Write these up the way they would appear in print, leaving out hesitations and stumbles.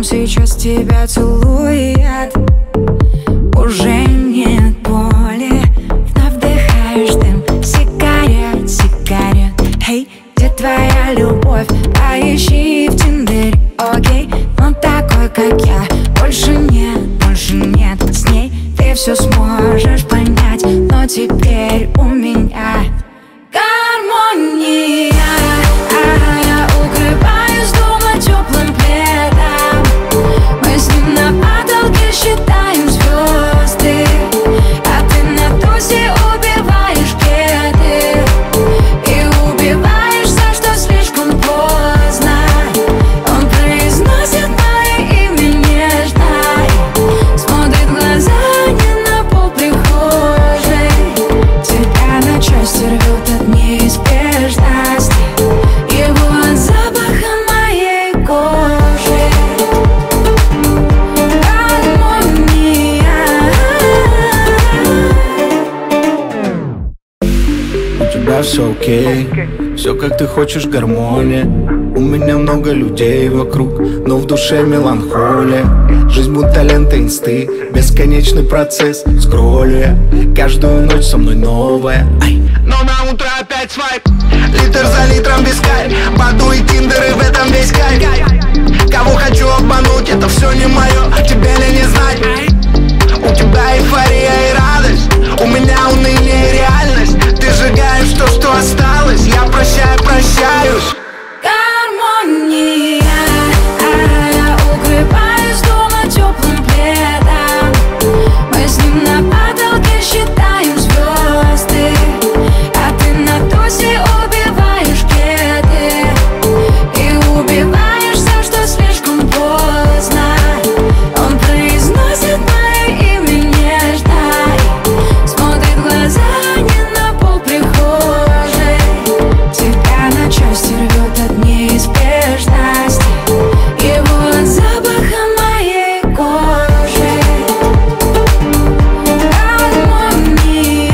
сейчас тебя целует. Уже нет боли, вновь вдыхаешь дым сигарет, сигарет. Эй, где твоя любовь? Поищи в Тиндере, окей. Но такой, как я, больше нет с ней. Ты все сможешь понять, но теперь у меня гармония. Я укрываюсь дома теплым пледом. Мы с ним на потолке считаем звезды, а ты на тусе убиваешь кеды и убиваешь за что слишком поздно. Он произносит мое имя нежно, смотрит в глаза не на пол прихожей. Тебя на части рвет от неизбежности, его от запаха моей кожи. У тебя все окей, все как ты хочешь, гармония. У меня много людей вокруг, но в душе меланхолия. Жизнь будто лента инсты, бесконечный процесс. Скроллю я, каждую ночь со мной новая. Но на утро опять свайп, литр за литром без кайф. Баду и тиндеры, в этом весь кайф. Кого хочу обмануть, это все не мое, тебе ли не знать? У тебя эйфория и радость, у меня уныние и реальность. Ты сжигаешь то, что осталось, я прощаю, прощаюсь. Гармония. Я укрываюсь дома теплым пледом. Мы с ним на потолке считаем звезды, а ты на тусе убиваешь кеды и убиваешь за что слишком поздно. Он произносит мое имя нежно, смотрит в глаза не на пол прихожей. Тебя на части рвет от неизбежности, его от запаха моей кожи. Гармония.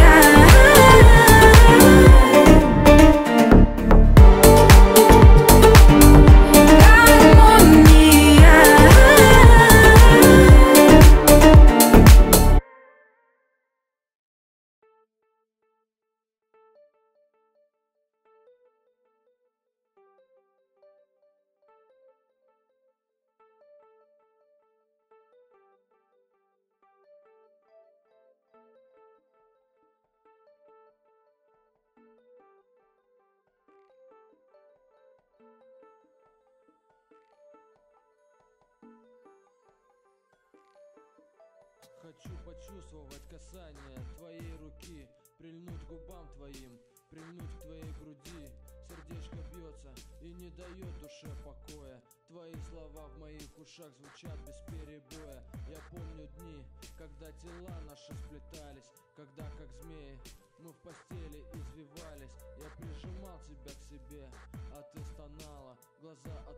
Хочу почувствовать касание твоей руки, прильнуть к губам твоим, прильнуть к твоей груди. Сердечко бьется и не дает душе покоя. Твои слова в моих ушах звучат без перебоя. Я помню дни, когда тела наши сплетались, когда как змеи мы в постели извивались. Я прижимал тебя к себе, а ты стонала, глаза от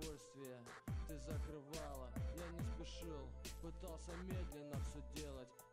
удовольствия ты закрывала. Я не спешил, пытался медленно все делать,